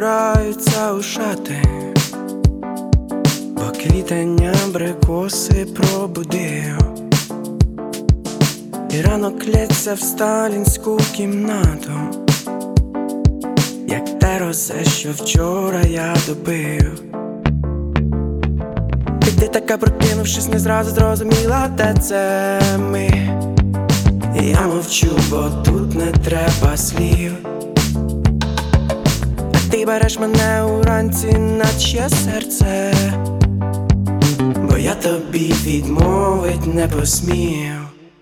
збираються у шати, бо квітень абрикоси пробудив, і ранок лється в сталінську кімнату, як те розе, що вчора я добив. І ти така, прокинувшись, не зразу зрозуміла, де це ми. І я мовчу, бо тут не треба слів. А ти береш мене уранці, наче серце, бо я тобі відмовить не посмів.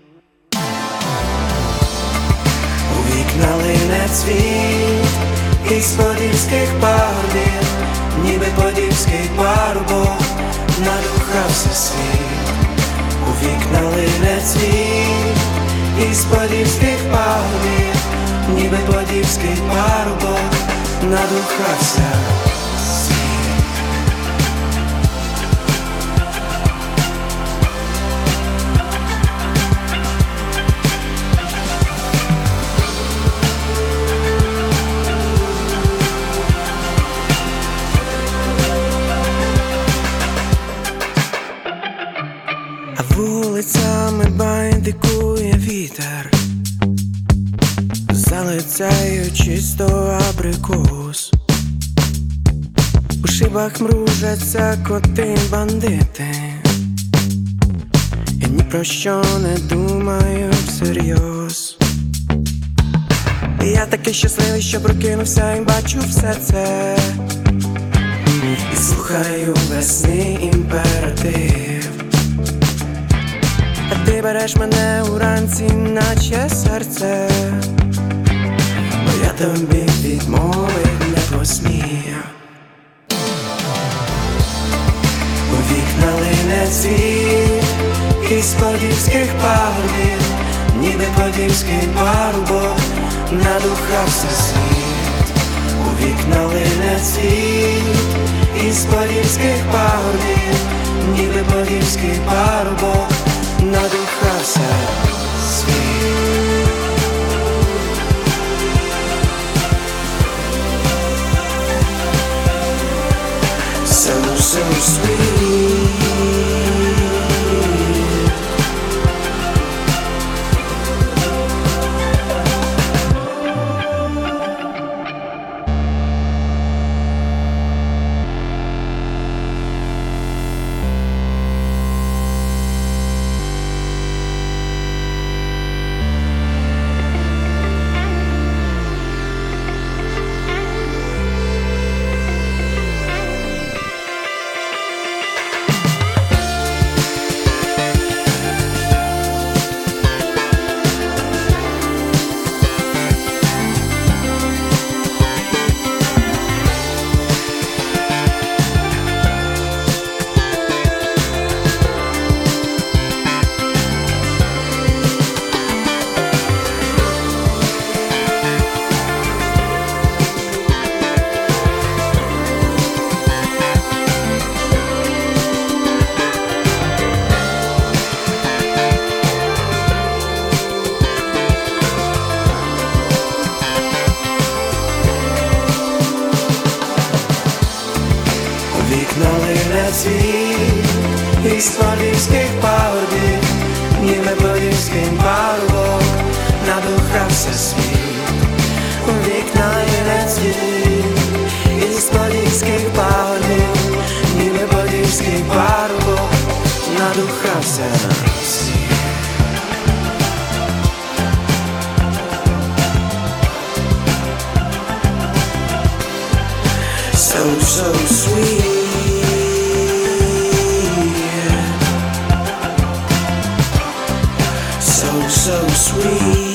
У вікна лине цвіт із подільських пагорбів, ніби подільський парубок надухався світ. У вікна лине цвіт із подільських пагорбів, ніби подільський парубок надухався світ. А вулицями байдикує вітер, залицяю чисто абрикос. У шибах мружаться коти-бандити, я ні про що не думаю всерйоз. І я такий щасливий, що прокинувся і бачу все це, і слухаю весни імператив. А ти береш мене уранці, наче серце, бо я тобі відмовить не посмів. У вікна лине цвіт із подільських пагорбів, ніби подільський парубок надухався світ. У вікна лине цвіт із подільських пагорбів, ніби подільський парубок надухався світ. So sweet. Вікна лине цвіт із подільських пагорбів, ніби подільський парубок надухався світ. У вікна лине цвіт із подільських пагорбів, ніби подільський парубок надухався світ. So sweet, so sweet.